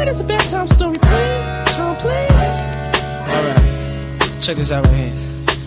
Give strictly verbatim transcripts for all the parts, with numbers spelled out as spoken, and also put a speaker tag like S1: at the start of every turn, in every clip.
S1: write us a bedtime story, please? Tom, please. Alright, check this out right here.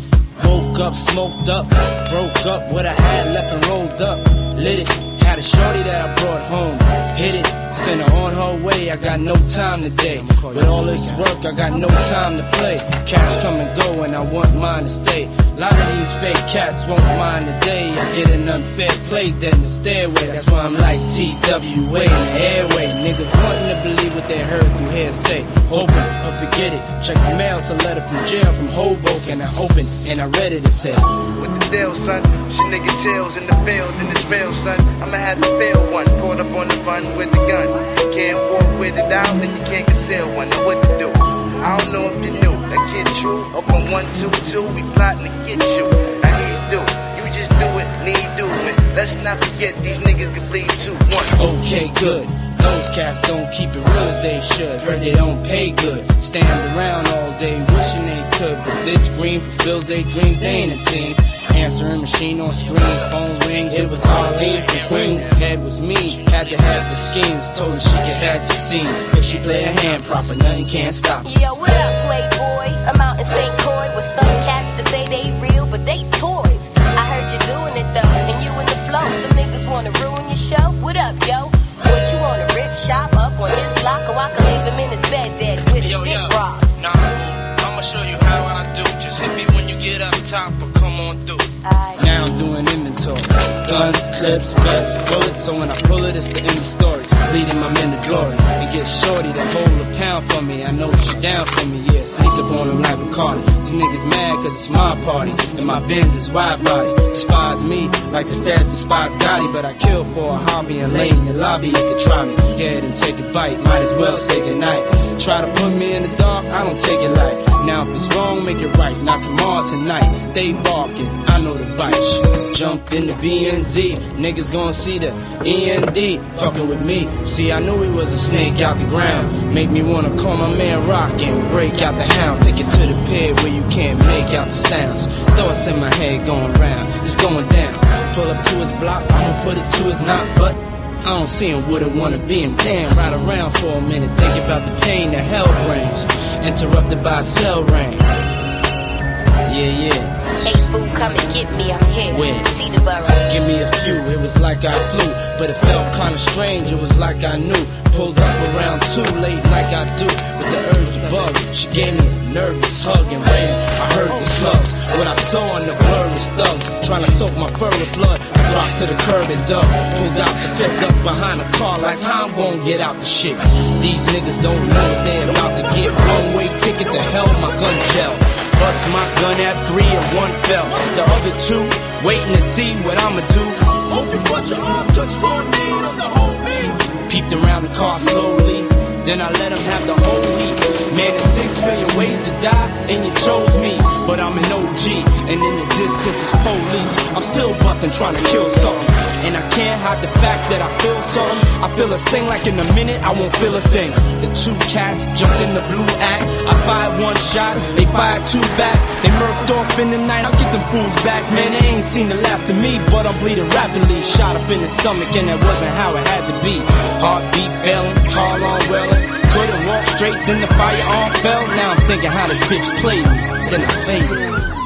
S1: Woke up, smoked up, broke up what I had left and rolled up. Lit it, had a shorty that I brought home. Hit it, sent her on her way, I got no time today. With all this work, I got no time to play. Cash come and go and I want mine to stay. A lot of these fake cats won't mind today. I get an unfair play dead in the stairway. That's why I'm like T W A in the airway. Niggas wanting to believe what they heard through hearsay. Hoping, but forget it. Check the mail, it's a letter from jail from Hoboken. I opened and I read it, it said,
S2: "What the deal, son? Shit nigga tails in the field and it's real, son. I'ma have to fail one. Caught up on the run with the gun. Can't walk with it out, then you can't conceal one. Now what to do? I don't know if you knew. That kid true, up on one two two, we plotting to get you. Now he's do, you just do it, need doing. Let's not forget these niggas can bleed two one.
S1: Okay, good. Those cats don't keep it real as they should. Heard they don't pay good. Stand around all day wishing they could, but this green fulfills their dreams. They ain't a team. Answering machine on screen, phone rings. It was Arlene from Queens. Head was mean, had to have the schemes. Told her she could have your scene. If she play her hand proper, nothing can't stop her.
S3: Yo, what up, Playboy? I'm out in Saint Croix with some cats that say they real, but they toys. I heard you doing it though, and you in the flow. Some niggas wanna ruin your show. What up, yo? What you wanna rip shop up on his block, or I can leave him in his bed dead with his
S1: yo,
S3: dick
S1: yo.
S3: rock?
S1: Nah, I'ma show you how I do. Just hit me when you get up top, or come on through.
S3: Aye.
S1: Now I'm doing inventory. Guns, clips, vests, bullets. So when I pull it, it's the end of story. Leading my men to glory. And get shorty that hold a pound for me. I know she down for me, yeah. Sneak up on them like a Cardi. These niggas mad cause it's my party. And my Benz is wide body. Despise me like the feds despise Gotti. But I kill for a hobby and lay in your lobby. You can try me. Go ahead and take a bite. Might as well say goodnight. Try to put me in the dark, I don't take it light. Now if it's wrong, make it right. Not tomorrow, tonight. They barking, I know the bite. Jumped in the B N Z, niggas gon' see the E N D fucking with me. See, I knew he was a snake out the ground. Make me wanna call my man Rock and break out the hounds. Take it to the pit where you can't make out the sounds. Thoughts in my head going round, it's going down. Pull up to his block, I'ma put it to his knock, but I don't see him, wouldn't wanna be him. Damn, ride around for a minute, think about the pain that hell brings. Interrupted by a cell ring. Yeah, yeah.
S3: Hey, boo, come and get me, I'm here.
S1: Where?
S3: Teterboro.
S1: Give me a few, it was like I flew. But it felt kinda strange, it was like I knew. Pulled up around too late like I do. With the urge to bug, she gave me a nervous hug and ran. I heard the slugs, what I saw in the blur was thugs. Trying to soak my fur with blood. I dropped to the curb and dug. Pulled out the fifth up behind the car like how I'm gonna get out the shit. These niggas don't know what they're about to get. One way ticket to hell, my gun gel. Bust my gun at three and one fell. The other two, waiting to see what I'ma do.
S4: Hope you put your arms, cause you gon' need them to hold me.
S1: Peeped around the car slowly, then I let him have the whole heat. Man, there's six million ways to die, and you chose me. But I'm an O G, and in the distance is police. I'm still bustin', trying to kill something. And I can't hide the fact that I feel something. I feel a sting like in a minute, I won't feel a thing. The two cats jumped in the blue act. I fired one shot, they fired two back. They murked off in the night, I'll get them fools back. Man, they ain't seen the last of me, but I'm bleeding rapidly. Shot up in the stomach, and that wasn't how it had to be. Heartbeat failing, car on welling. Couldn't walk straight, then the firearm fell. Now I'm thinking how this bitch played me, then I faded.